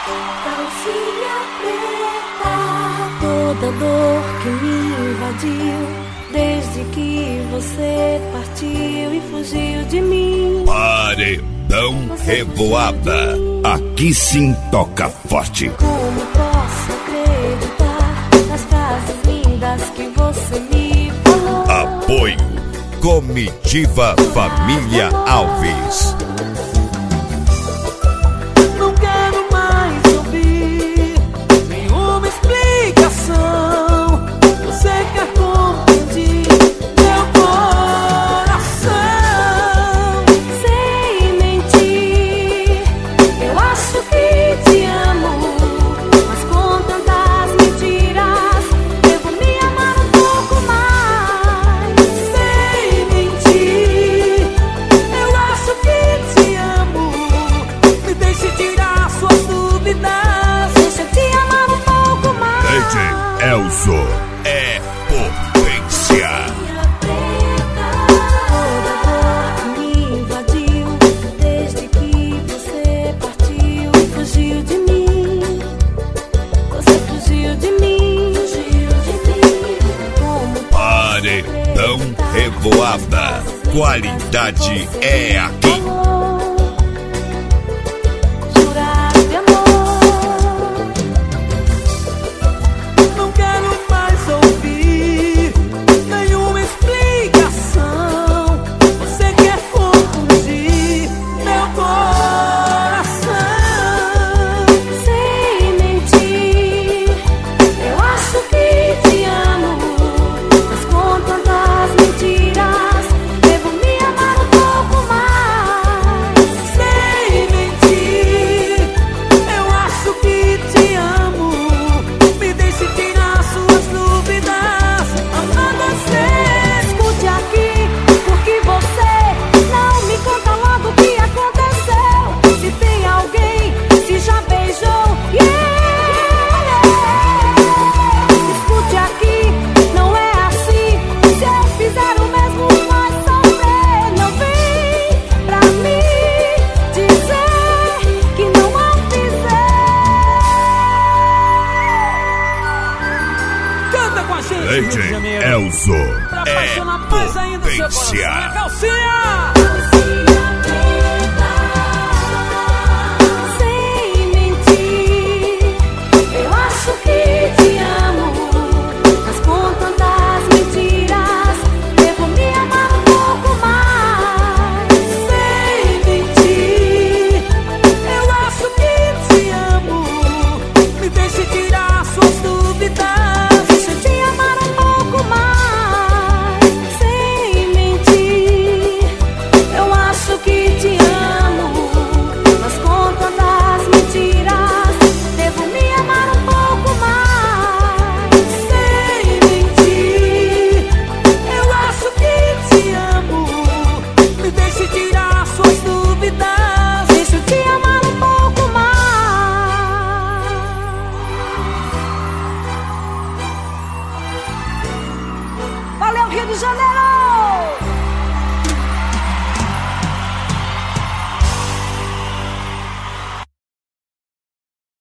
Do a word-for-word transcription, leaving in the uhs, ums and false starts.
Calcinha preta, toda dor que me invadiu, desde que você partiu e fugiu de mim. Paredão Revoada, aqui sim toca forte. Como posso acreditar nas frases lindas que você me falou? Apoio Comitiva Família Alves. Não quero mais ouvir nenhuma explicação. Você quer confundir meu coração. Sem mentir, eu acho que te amo, mas com tantas mentiras devo me amar um pouco mais. Sem mentir, eu acho que te amo. Me deixe tirar suas dúvidas. Deixa eu te amar um pouco mais. D J Elzo é potência. Toda dor que me invadiu, desde que você partiu e fugiu de mim. Você fugiu de mim, fugiu de mim. Como Paredão Revoada, qualidade é aqui. jurar de amor? Não quero mais ouvir nenhuma explicação. Você quer confundir meu coração. Sem mentir, eu acho que te amo, mas com tantas mentiras devo me amar um pouco mais. Sem mentir, eu acho que te amo. Me deixe tirar suas dúvidas. Amando você. Escute aqui, porque você não me conta logo o que aconteceu. Se tem alguém, se já beijou, yeah. Escute aqui, não é assim. Se eu fizer o mesmo, vai sofrer. Não vem pra mim dizer que não a fizer. Canta com a gente, Rio de D J Janeiro. Elzo Pra é apaixonar mais ainda o seu coração. potência. É calcinha! Sem mentir, eu acho que te amo, mas com tantas mentiras devo me amar um pouco mais. Sem mentir, eu acho que te amo. Me deixe tirar suas dúvidas. Deixa eu te amar um pouco mais. Sem mentir, eu acho que te amo, mas com tantas mentiras devo me amar um pouco mais. Sem mentir, eu acho que te amo. Me deixe tirar suas dúvidas. Deixa eu te amar um pouco mais. Valeu, Rio de Janeiro!